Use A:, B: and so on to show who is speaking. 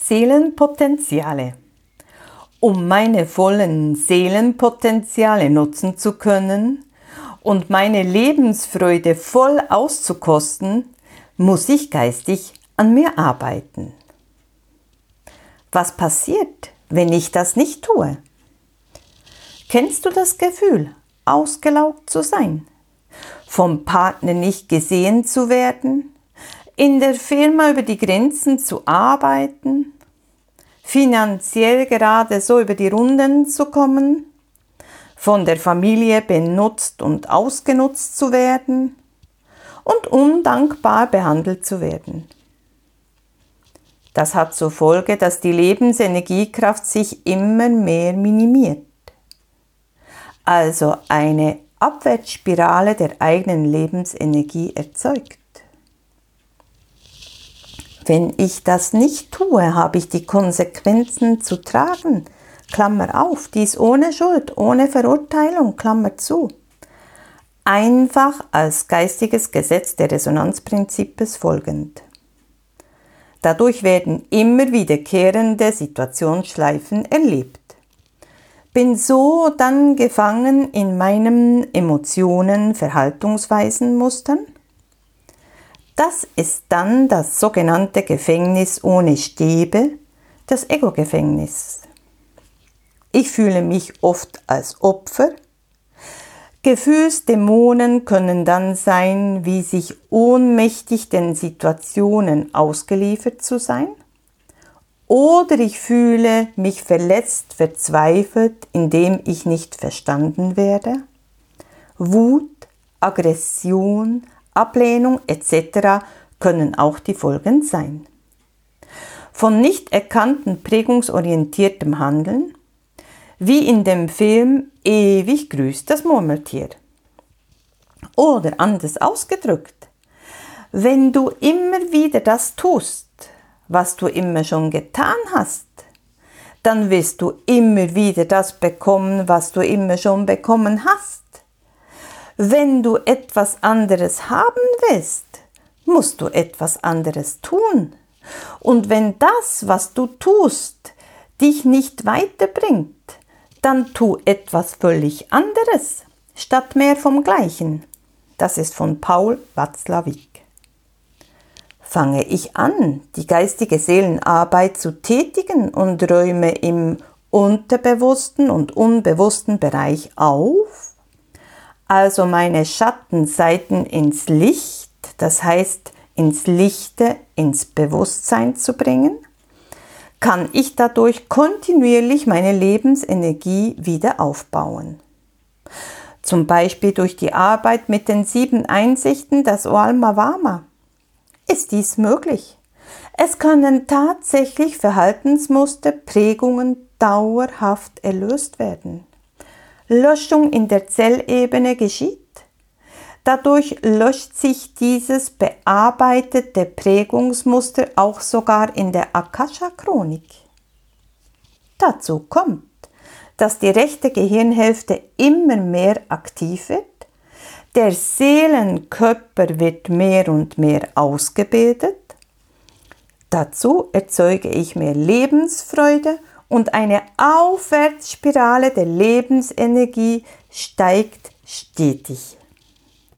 A: Seelenpotenziale. Um meine vollen Seelenpotenziale nutzen zu können und meine Lebensfreude voll auszukosten, muss ich geistig an mir arbeiten. Was passiert, wenn ich das nicht tue? Kennst du das Gefühl, ausgelaugt zu sein, vom Partner nicht gesehen zu werden, in der Firma über die Grenzen zu arbeiten, finanziell gerade so über die Runden zu kommen, von der Familie benutzt und ausgenutzt zu werden und undankbar behandelt zu werden? Das hat zur Folge, dass die Lebensenergiekraft sich immer mehr minimiert. Also eine Abwärtsspirale der eigenen Lebensenergie erzeugt. Wenn ich das nicht tue, habe ich die Konsequenzen zu tragen, Klammer auf, dies ohne Schuld, ohne Verurteilung, Klammer zu. Einfach als geistiges Gesetz der Resonanzprinzips folgend. Dadurch werden immer wiederkehrende Situationsschleifen erlebt. Bin so dann gefangen in meinen Emotionen, Verhaltensweisen, Mustern. Das ist dann das sogenannte Gefängnis ohne Stäbe, das Ego-Gefängnis. Ich fühle mich oft als Opfer. Gefühlsdämonen können dann sein, wie sich ohnmächtig den Situationen ausgeliefert zu sein. Oder ich fühle mich verletzt, verzweifelt, indem ich nicht verstanden werde. Wut, Aggression, Ablehnung etc. können auch die Folgen sein. Von nicht erkannten prägungsorientiertem Handeln, wie in dem Film Ewig grüßt das Murmeltier. Oder anders ausgedrückt, wenn du immer wieder das tust, was du immer schon getan hast, dann wirst du immer wieder das bekommen, was du immer schon bekommen hast. Wenn du etwas anderes haben willst, musst du etwas anderes tun. Und wenn das, was du tust, dich nicht weiterbringt, dann tu etwas völlig anderes, statt mehr vom Gleichen. Das ist von Paul Watzlawick. Fange ich an, die geistige Seelenarbeit zu tätigen und räume im unterbewussten und unbewussten Bereich auf, also meine Schattenseiten ins Licht, das heißt ins Lichte, ins Bewusstsein zu bringen, kann ich dadurch kontinuierlich meine Lebensenergie wieder aufbauen. Zum Beispiel durch die Arbeit mit den 7 Einsichten, das Oalma Wama. Ist dies möglich? Es können tatsächlich Verhaltensmuster, Prägungen dauerhaft erlöst werden. Löschung in der Zellebene geschieht. Dadurch löscht sich dieses bearbeitete Prägungsmuster auch sogar in der Akasha-Chronik. Dazu kommt, dass die rechte Gehirnhälfte immer mehr aktiv wird, der Seelenkörper wird mehr und mehr ausgebildet. Dazu erzeuge ich mehr Lebensfreude und eine Aufwärtsspirale der Lebensenergie steigt stetig.